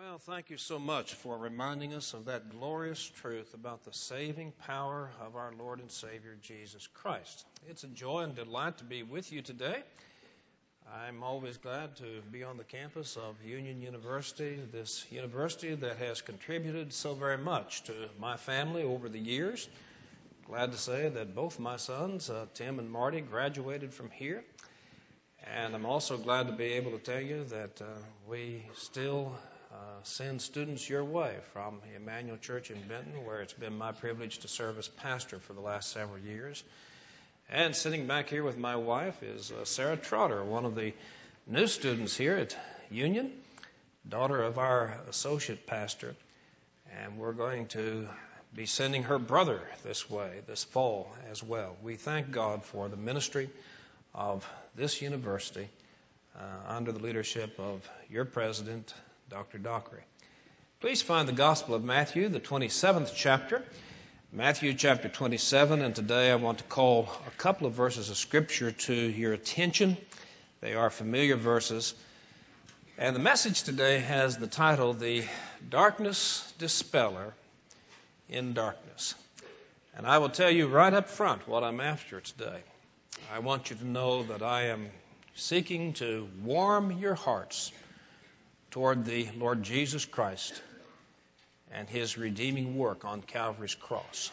Well, thank you so much for reminding us of that glorious truth about the saving power of our Lord and Savior, Jesus Christ. It's a joy and delight to be with you today. I'm always glad to be on the campus of Union University, this university that has contributed so very much to my family over the years. Glad to say that both my sons, Tim and Marty, graduated from here. And I'm also glad to be able to tell you that we still send students your way from Emmanuel Church in Benton, where it's been my privilege to serve as pastor for the last several years. And sitting back here with my wife is Sarah Trotter, one of the new students here at Union, daughter of our associate pastor. And we're going to be sending her brother this way this fall as well. We thank God for the ministry of this university under the leadership of your president, Dr. Dockery. Please find the Gospel of Matthew, the 27th chapter. Matthew chapter 27, and today I want to call a couple of verses of Scripture to your attention. They are familiar verses. And the message today has the title, The Darkness Dispeller in Darkness. And I will tell you right up front what I'm after today. I want you to know that I am seeking to warm your hearts toward the Lord Jesus Christ and His redeeming work on Calvary's cross.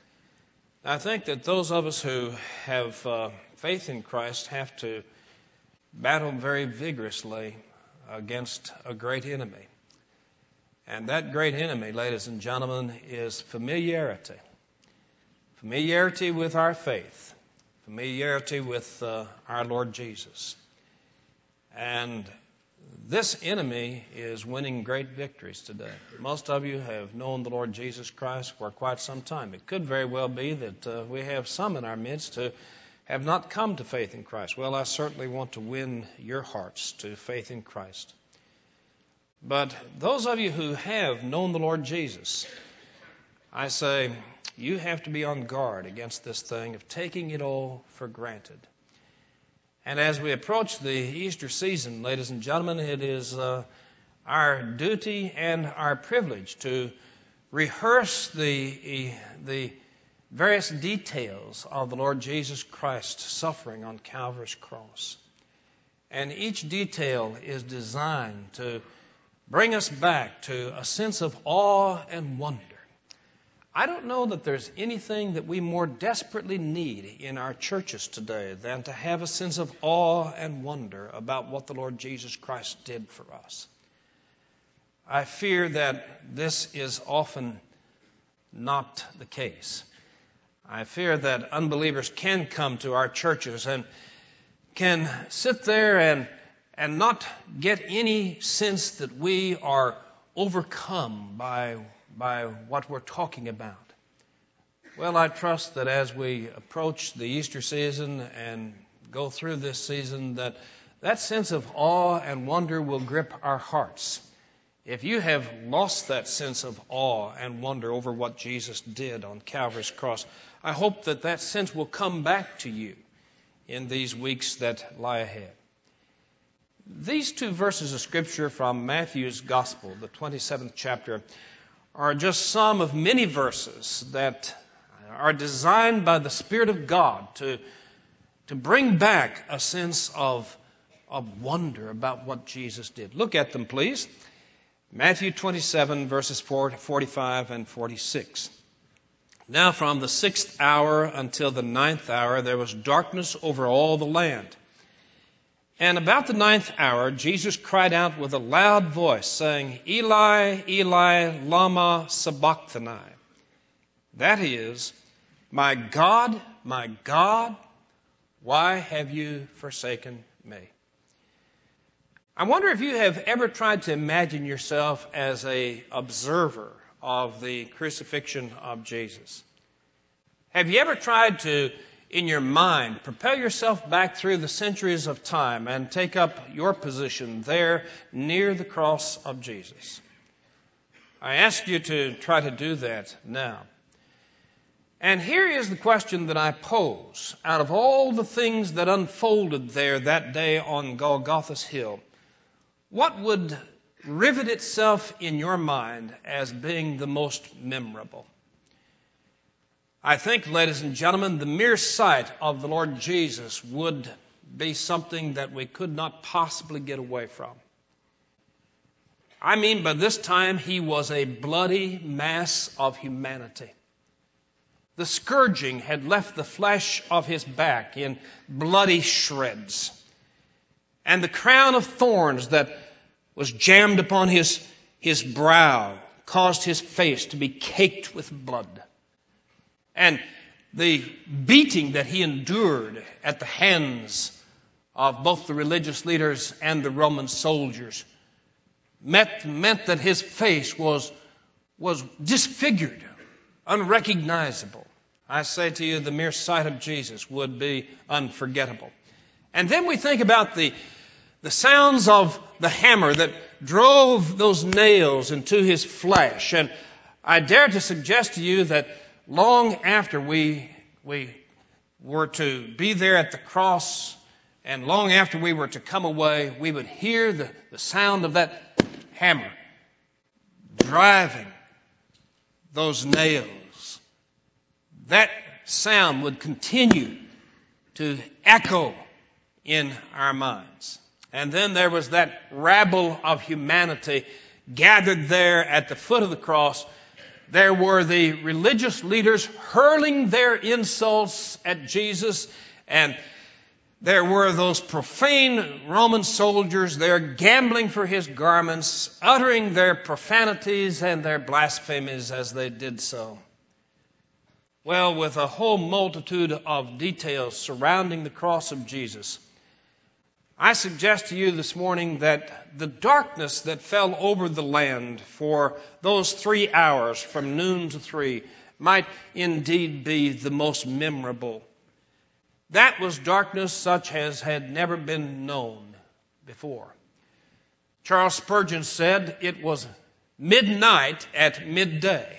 I think that those of us who have faith in Christ have to battle very vigorously against a great enemy. And that great enemy, ladies and gentlemen, is familiarity. Familiarity with our faith. Familiarity with our Lord Jesus. And this enemy is winning great victories today. Most of you have known the Lord Jesus Christ for quite some time. It could very well be that we have some in our midst who have not come to faith in Christ. Well, I certainly want to win your hearts to faith in Christ. But those of you who have known the Lord Jesus, I say, you have to be on guard against this thing of taking it all for granted. And as we approach the Easter season, ladies and gentlemen, it is our duty and our privilege to rehearse the various details of the Lord Jesus Christ's suffering on Calvary's cross. And each detail is designed to bring us back to a sense of awe and wonder. I don't know that there's anything that we more desperately need in our churches today than to have a sense of awe and wonder about what the Lord Jesus Christ did for us. I fear that this is often not the case. I fear that unbelievers can come to our churches and can sit there and not get any sense that we are overcome by what we're talking about. Well, I trust that as we approach the Easter season and go through this season, that sense of awe and wonder will grip our hearts. If you have lost that sense of awe and wonder over what Jesus did on Calvary's cross, I hope that sense will come back to you in these weeks that lie ahead. These two verses of Scripture from Matthew's Gospel, the 27th chapter, are just some of many verses that are designed by the Spirit of God to bring back a sense of wonder about what Jesus did. Look at them, please. Matthew 27, verses 45 and 46. Now from the 6th hour until the 9th hour, there was darkness over all the land. And about the 9th hour, Jesus cried out with a loud voice, saying, Eli, Eli, lama sabachthani. That is, my God, why have you forsaken me? I wonder if you have ever tried to imagine yourself as an observer of the crucifixion of Jesus. Have you ever tried to, in your mind, propel yourself back through the centuries of time and take up your position there near the cross of Jesus? I ask you to try to do that now. And here is the question that I pose. Out of all the things that unfolded there that day on Golgotha's hill, what would rivet itself in your mind as being the most memorable? I think, ladies and gentlemen, the mere sight of the Lord Jesus would be something that we could not possibly get away from. I mean, by this time, he was a bloody mass of humanity. The scourging had left the flesh of his back in bloody shreds. And the crown of thorns that was jammed upon his brow caused his face to be caked with blood. And the beating that he endured at the hands of both the religious leaders and the Roman soldiers meant that his face was disfigured, unrecognizable. I say to you, the mere sight of Jesus would be unforgettable. And then we think about the sounds of the hammer that drove those nails into his flesh. And I dare to suggest to you that long after we were to be there at the cross, and long after we were to come away, we would hear the sound of that hammer driving those nails. That sound would continue to echo in our minds. And then there was that rabble of humanity gathered there at the foot of the cross. There were the religious leaders hurling their insults at Jesus, and there were those profane Roman soldiers there gambling for his garments, uttering their profanities and their blasphemies as they did so. Well, with a whole multitude of details surrounding the cross of Jesus, I suggest to you this morning that the darkness that fell over the land for those 3 hours from noon to 3 might indeed be the most memorable. That was darkness such as had never been known before. Charles Spurgeon said it was midnight at midday.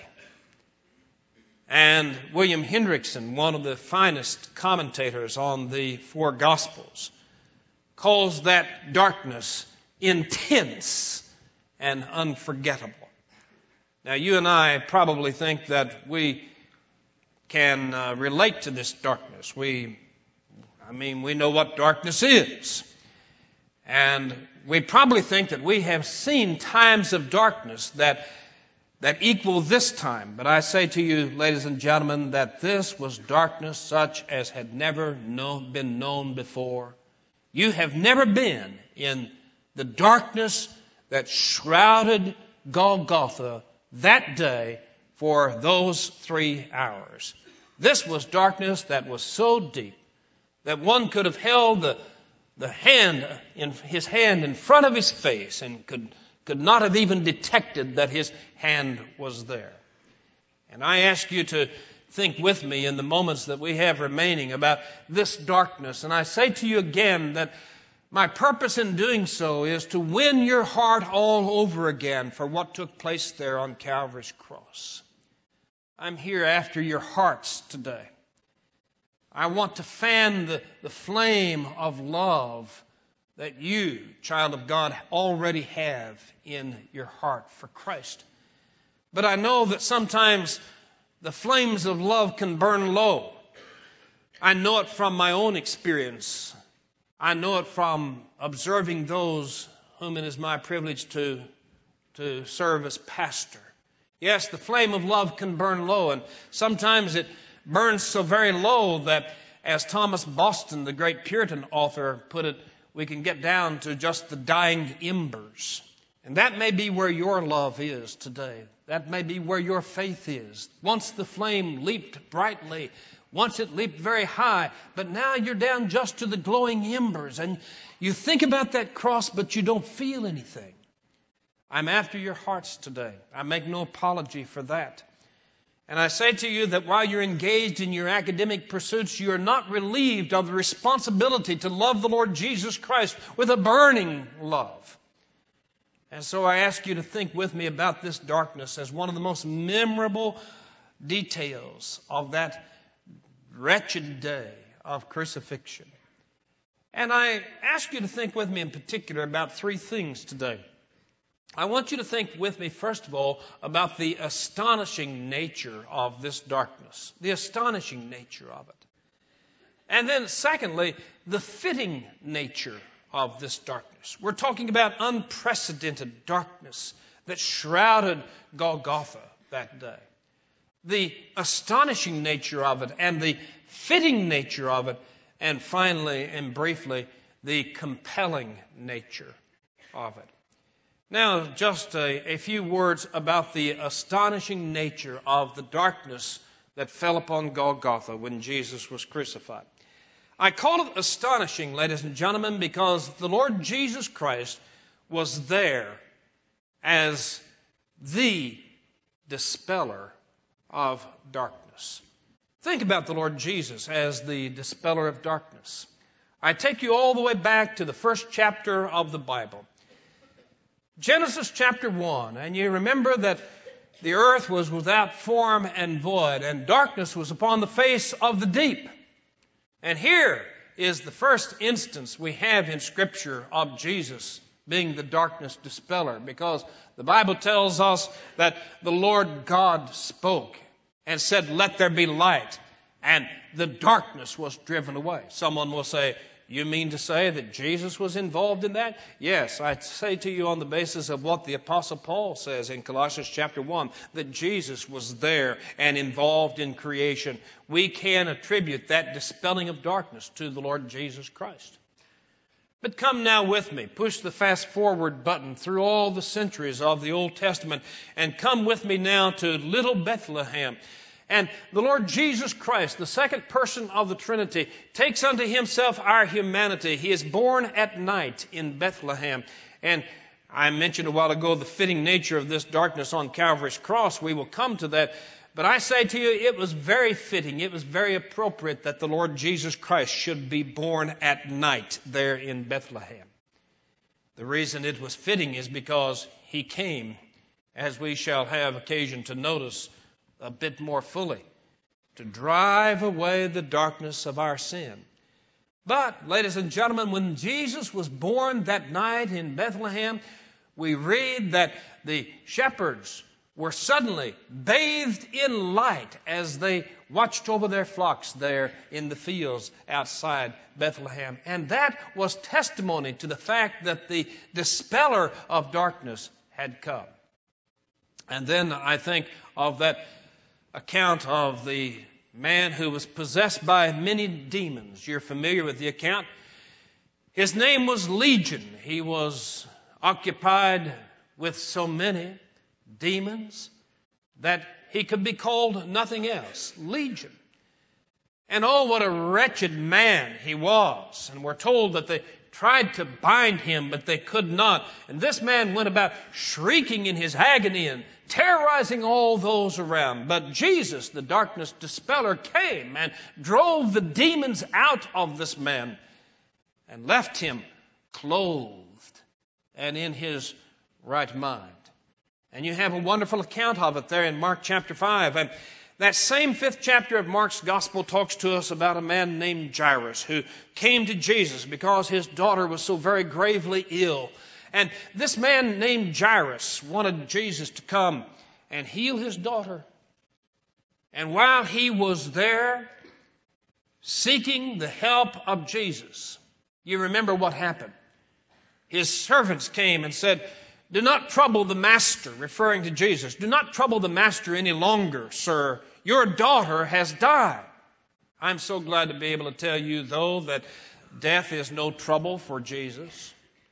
And William Hendrickson, one of the finest commentators on the four Gospels, calls that darkness intense and unforgettable. Now, you and I probably think that we can relate to this darkness. We know what darkness is. And we probably think that we have seen times of darkness that equal this time. But I say to you, ladies and gentlemen, that this was darkness such as had never been known before. You have never been in the darkness that shrouded Golgotha that day for those 3 hours. This was darkness that was so deep that one could have held his hand in front of his face and could not have even detected that his hand was there. And I ask you to think with me in the moments that we have remaining about this darkness. And I say to you again that my purpose in doing so is to win your heart all over again for what took place there on Calvary's cross. I'm here after your hearts today. I want to fan the flame of love that you, child of God, already have in your heart for Christ. But I know that sometimes the flames of love can burn low. I know it from my own experience. I know it from observing those whom it is my privilege to serve as pastor. Yes, the flame of love can burn low, and sometimes it burns so very low that, as Thomas Boston, the great Puritan author, put it, we can get down to just the dying embers. And that may be where your love is today. That may be where your faith is. Once the flame leaped brightly, once it leaped very high, but now you're down just to the glowing embers, and you think about that cross, but you don't feel anything. I'm after your hearts today. I make no apology for that. And I say to you that while you're engaged in your academic pursuits, you are not relieved of the responsibility to love the Lord Jesus Christ with a burning love. And so I ask you to think with me about this darkness as one of the most memorable details of that wretched day of crucifixion. And I ask you to think with me in particular about three things today. I want you to think with me, first of all, about the astonishing nature of this darkness, the astonishing nature of it. And then, secondly, the fitting nature of this darkness. We're talking about unprecedented darkness that shrouded Golgotha that day. The astonishing nature of it and the fitting nature of it, and finally and briefly, the compelling nature of it. Now, just a few words about the astonishing nature of the darkness that fell upon Golgotha when Jesus was crucified. I call it astonishing, ladies and gentlemen, because the Lord Jesus Christ was there as the dispeller of darkness. Think about the Lord Jesus as the dispeller of darkness. I take you all the way back to the first chapter of the Bible. Genesis chapter 1, and you remember that the earth was without form and void, and darkness was upon the face of the deep. And here is the first instance we have in Scripture of Jesus being the darkness dispeller, because the Bible tells us that the Lord God spoke and said, "Let there be light," and the darkness was driven away. Someone will say, "You mean to say that Jesus was involved in that?" Yes, I say to you on the basis of what the Apostle Paul says in Colossians chapter 1, that Jesus was there and involved in creation. We can attribute that dispelling of darkness to the Lord Jesus Christ. But come now with me, push the fast forward button through all the centuries of the Old Testament, and come with me now to little Bethlehem. And the Lord Jesus Christ, the second person of the Trinity, takes unto himself our humanity. He is born at night in Bethlehem. And I mentioned a while ago the fitting nature of this darkness on Calvary's cross. We will come to that. But I say to you, it was very fitting, it was very appropriate that the Lord Jesus Christ should be born at night there in Bethlehem. The reason it was fitting is because he came, as we shall have occasion to notice a bit more fully, to drive away the darkness of our sin. But, ladies and gentlemen, when Jesus was born that night in Bethlehem, we read that the shepherds were suddenly bathed in light as they watched over their flocks there in the fields outside Bethlehem. And that was testimony to the fact that the dispeller of darkness had come. And then I think of that account of the man who was possessed by many demons. You're familiar with the account. His name was Legion. He was occupied with so many demons that he could be called nothing else. Legion. And oh, what a wretched man he was. And we're told that they tried to bind him, but they could not. And this man went about shrieking in his agony and terrorizing all those around. But Jesus, the darkness dispeller, came and drove the demons out of this man and left him clothed and in his right mind. And you have a wonderful account of it there in Mark chapter 5. And that same 5th chapter of Mark's gospel talks to us about a man named Jairus who came to Jesus because his daughter was so very gravely ill. And this man named Jairus wanted Jesus to come and heal his daughter. And while he was there seeking the help of Jesus, you remember what happened. His servants came and said, "Do not trouble the master," referring to Jesus. "Do not trouble the master any longer, sir. Your daughter has died." I'm so glad to be able to tell you, though, that death is no trouble for Jesus.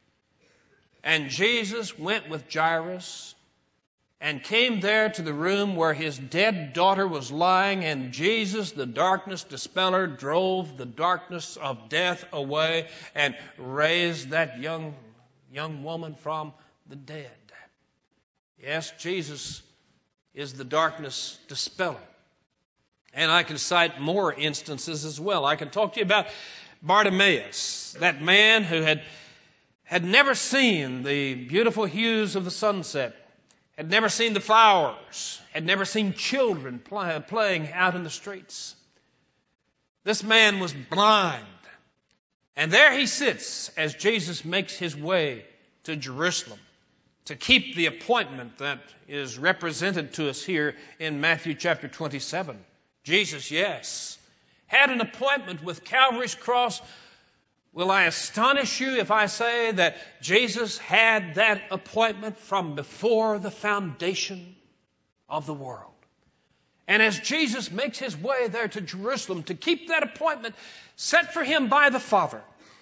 And Jesus went with Jairus and came there to the room where his dead daughter was lying, and Jesus, the darkness dispeller, drove the darkness of death away and raised that young woman from the dead. Yes, Jesus is the darkness dispeller. And I can cite more instances as well. I can talk to you about Bartimaeus, that man who had never seen the beautiful hues of the sunset, had never seen the flowers, had never seen children playing out in the streets. This man was blind. And there he sits as Jesus makes his way to Jerusalem to keep the appointment that is represented to us here in Matthew chapter 27. Jesus, yes, had an appointment with Calvary's cross. Will I astonish you if I say that Jesus had that appointment from before the foundation of the world? And as Jesus makes his way there to Jerusalem to keep that appointment set for him by the Father,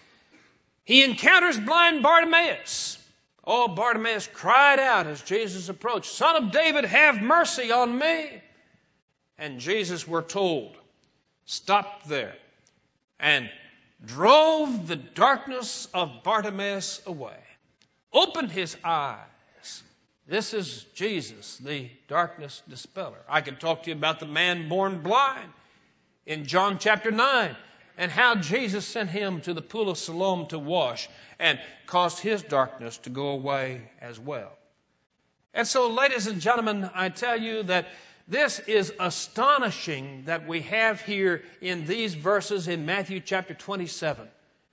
he encounters blind Bartimaeus. Oh, Bartimaeus cried out as Jesus approached, "Son of David, have mercy on me." And Jesus, we're told, stopped there and drove the darkness of Bartimaeus away, opened his eyes. This is Jesus, the darkness dispeller. I could talk to you about the man born blind in John chapter 9 and how Jesus sent him to the pool of Siloam to wash and caused his darkness to go away as well. And so, ladies and gentlemen, I tell you that this is astonishing that we have here in these verses in Matthew chapter 27.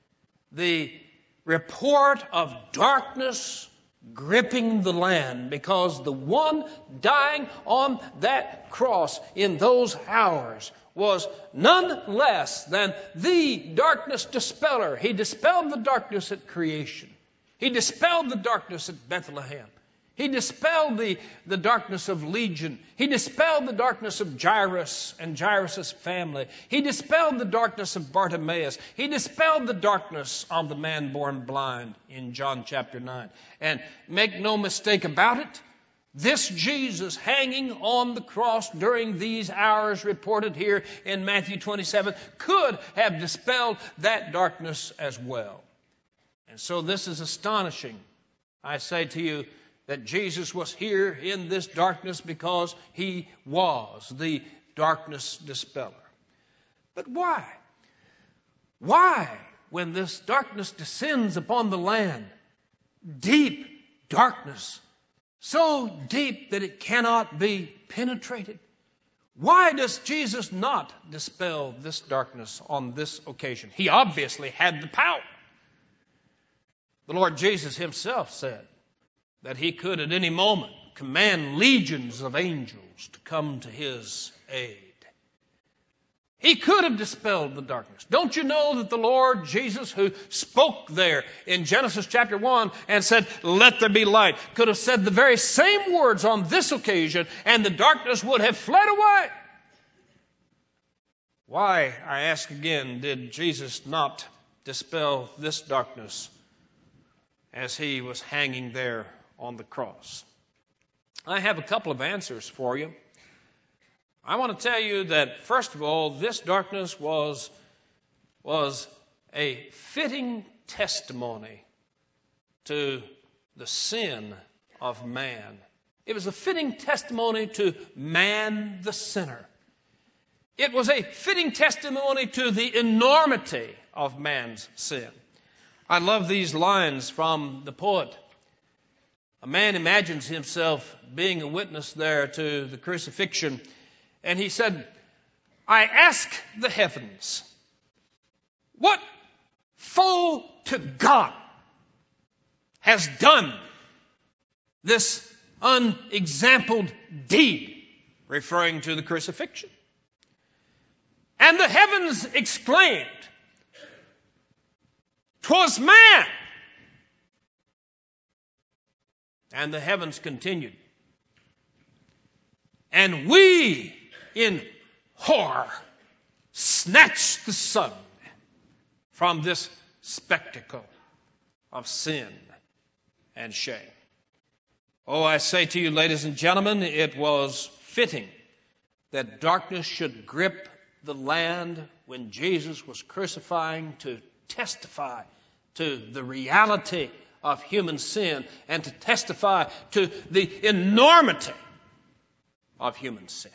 The report of darkness gripping the land, because the one dying on that cross in those hours was none less than the darkness dispeller. He dispelled the darkness at creation. He dispelled the darkness at Bethlehem. He dispelled the darkness of Legion. He dispelled the darkness of Jairus and Jairus' family. He dispelled the darkness of Bartimaeus. He dispelled the darkness of the man born blind in John chapter 9. And make no mistake about it, this Jesus hanging on the cross during these hours reported here in Matthew 27 could have dispelled that darkness as well. And so this is astonishing. I say to you that Jesus was here in this darkness because he was the darkness dispeller. But why? Why, when this darkness descends upon the land, deep darkness, so deep that it cannot be penetrated, why does Jesus not dispel this darkness on this occasion? He obviously had the power. The Lord Jesus himself said that he could at any moment command legions of angels to come to his aid. He could have dispelled the darkness. Don't you know that the Lord Jesus, who spoke there in Genesis chapter 1 and said, "Let there be light," could have said the very same words on this occasion and the darkness would have fled away? Why, I ask again, did Jesus not dispel this darkness as he was hanging there on the cross? I have a couple of answers for you. I want to tell you that, first of all, this darkness was a fitting testimony to the sin of man. It was a fitting testimony to man, the sinner. It was a fitting testimony to the enormity of man's sin. I love these lines from the poet. A man imagines himself being a witness there to the crucifixion, and he said, "I ask the heavens, what foe to God has done this unexampled deed?" Referring to the crucifixion. And the heavens exclaimed, "'Twas man." And the heavens continued, "And we in horror snatched the sun from this spectacle of sin and shame." Oh, I say to you, ladies and gentlemen, it was fitting that darkness should grip the land when Jesus was crucifying to testify to the reality of human sin and to testify to the enormity of human sin.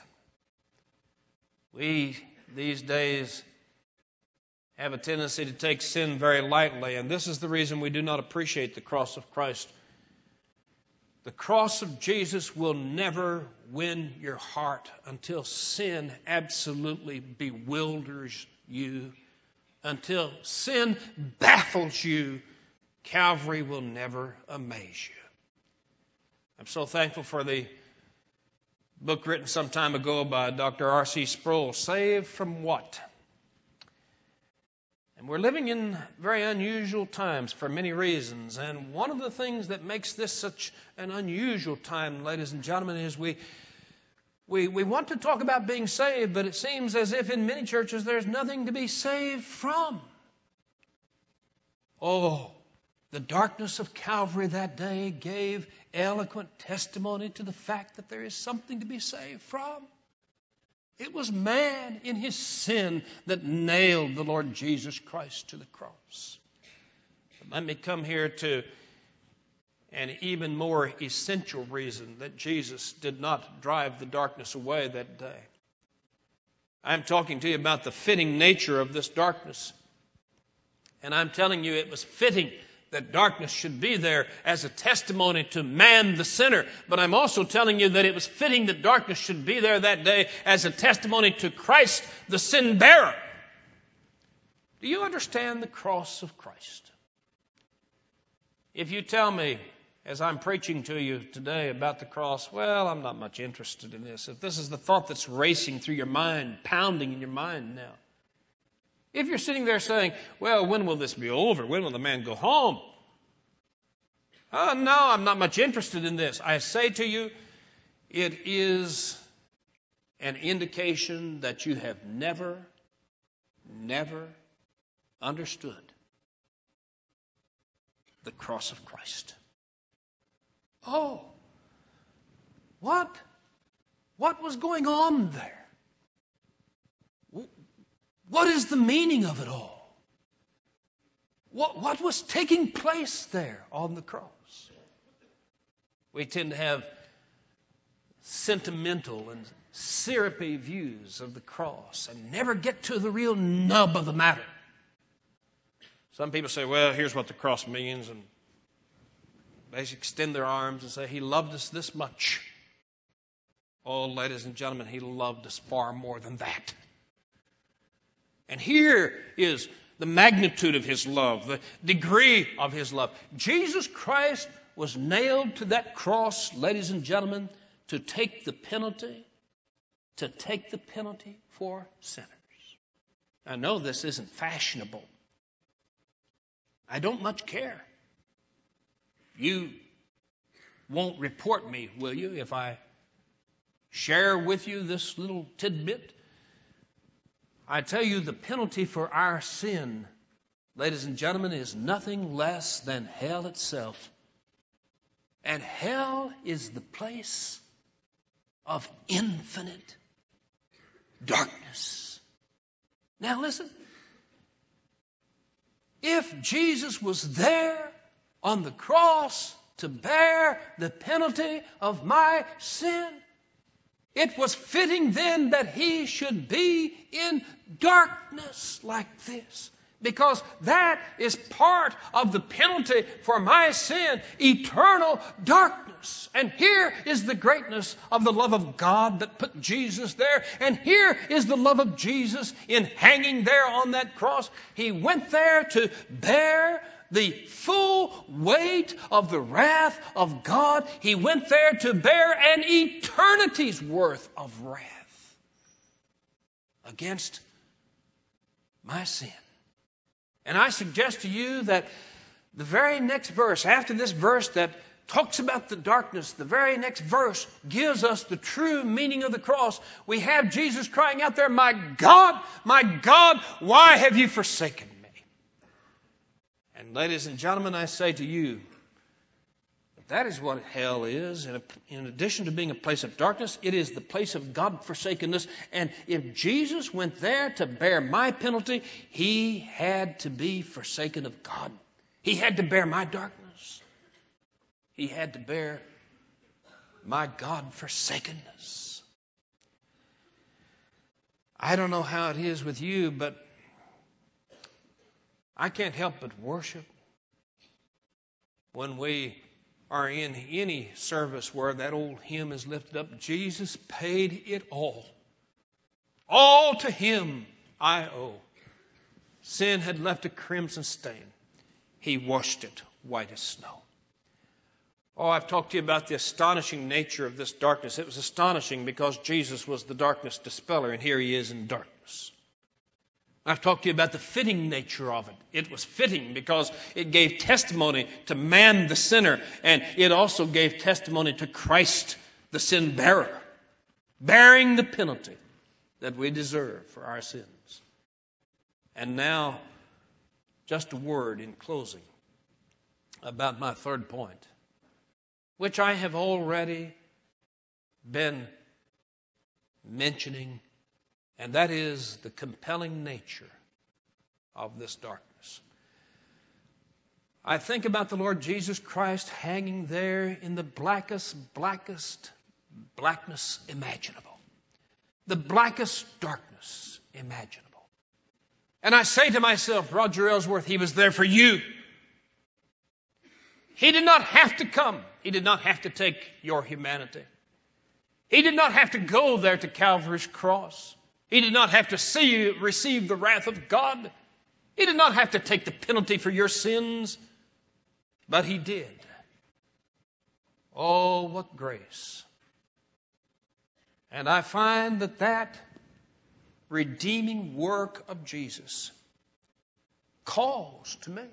We, these days, have a tendency to take sin very lightly, and this is the reason we do not appreciate the cross of Christ. The cross of Jesus will never win your heart until sin absolutely bewilders you. Until sin baffles you, Calvary will never amaze you. I'm so thankful for the book written some time ago by Dr. R.C. Sproul, Saved from What? And we're living in very unusual times for many reasons. And one of the things that makes this such an unusual time, ladies and gentlemen, is we want to talk about being saved, but it seems as if in many churches there's nothing to be saved from. Oh, the darkness of Calvary that day gave eloquent testimony to the fact that there is something to be saved from. It was man in his sin that nailed the Lord Jesus Christ to the cross. But let me come here to an even more essential reason that Jesus did not drive the darkness away that day. I'm talking to you about the fitting nature of this darkness. And I'm telling you it was fitting that darkness should be there as a testimony to man the sinner. But I'm also telling you that it was fitting that darkness should be there that day as a testimony to Christ the sin bearer. Do you understand the cross of Christ? If you tell me, as I'm preaching to you today about the cross, well, I'm not much interested in this. If this is the thought that's racing through your mind, pounding in your mind now. If you're sitting there saying, well, when will this be over? When will the man go home? Oh, no, I'm not much interested in this. I say to you, it is an indication that you have never understood the cross of Christ. Oh, what was going on there? What is the meaning of it all? What was taking place there on the cross? We tend to have sentimental and syrupy views of the cross and never get to the real nub of the matter. Some people say, well, here's what the cross means, and they extend their arms and say, he loved us this much. Oh, ladies and gentlemen, he loved us far more than that. And here is the magnitude of his love, the degree of his love. Jesus Christ was nailed to that cross, ladies and gentlemen, to take the penalty for sinners. I know this isn't fashionable. I don't much care. You won't report me, will you, if I share with you this little tidbit? I tell you, the penalty for our sin, ladies and gentlemen, is nothing less than hell itself. And hell is the place of infinite darkness. Now listen. If Jesus was there on the cross to bear the penalty of my sin, it was fitting then that he should be in darkness like this, because that is part of the penalty for my sin, eternal darkness. And here is the greatness of the love of God that put Jesus there. And here is the love of Jesus in hanging there on that cross. He went there to bear the full weight of the wrath of God. He went there to bear an eternity's worth of wrath against my sin. And I suggest to you that the very next verse, after this verse that talks about the darkness, the very next verse gives us the true meaning of the cross. We have Jesus crying out there, my God, why have you forsaken me? And ladies and gentlemen, I say to you, that is what hell is. In addition to being a place of darkness, it is the place of God-forsakenness. And if Jesus went there to bear my penalty, he had to be forsaken of God. He had to bear my darkness. He had to bear my God-forsakenness. I don't know how it is with you, but I can't help but worship when we are in any service where that old hymn is lifted up. Jesus paid it all. All to him I owe. Sin had left a crimson stain. He washed it white as snow. Oh, I've talked to you about the astonishing nature of this darkness. It was astonishing because Jesus was the darkness dispeller, and here he is in darkness. I've talked to you about the fitting nature of it. It was fitting because it gave testimony to man the sinner, and it also gave testimony to Christ the sin bearer, bearing the penalty that we deserve for our sins. And now, just a word in closing about my third point, which I have already been mentioning, and that is the compelling nature of this darkness. I think about the Lord Jesus Christ hanging there in the blackest blackness imaginable. The blackest darkness imaginable. And I say to myself, Roger Ellsworth, he was there for you. He did not have to come. He did not have to take your humanity. He did not have to go there to Calvary's cross. He did not have to receive the wrath of God. He did not have to take the penalty for your sins. But he did. Oh, what grace. And I find that redeeming work of Jesus calls to me,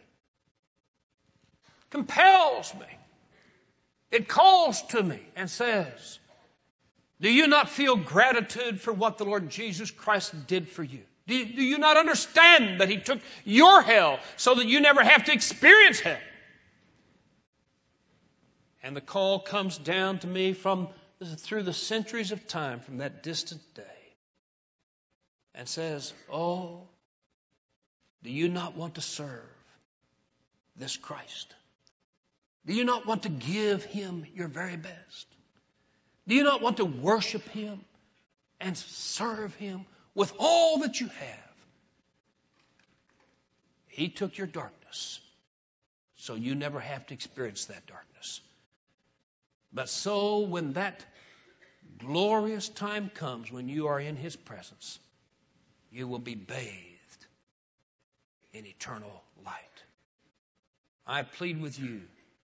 compels me. It calls to me and says, do you not feel gratitude for what the Lord Jesus Christ did for you? Do you not understand that he took your hell so that you never have to experience hell? And the call comes down to me through the centuries of time from that distant day and says, oh, do you not want to serve this Christ? Do you not want to give him your very best? Do you not want to worship him and serve him with all that you have? He took your darkness so you never have to experience that darkness. But so when that glorious time comes when you are in his presence, you will be bathed in eternal light. I plead with you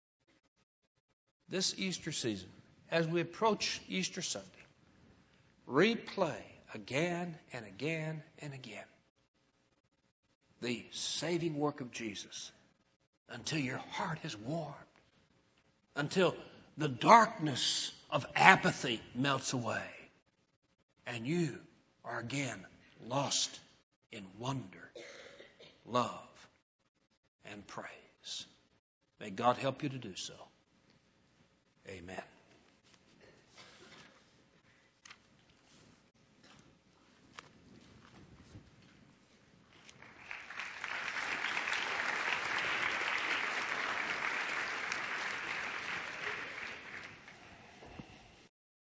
this Easter season, as we approach Easter Sunday, replay again and again and again the saving work of Jesus until your heart is warmed, until the darkness of apathy melts away, and you are again lost in wonder, love, and praise. May God help you to do so. Amen.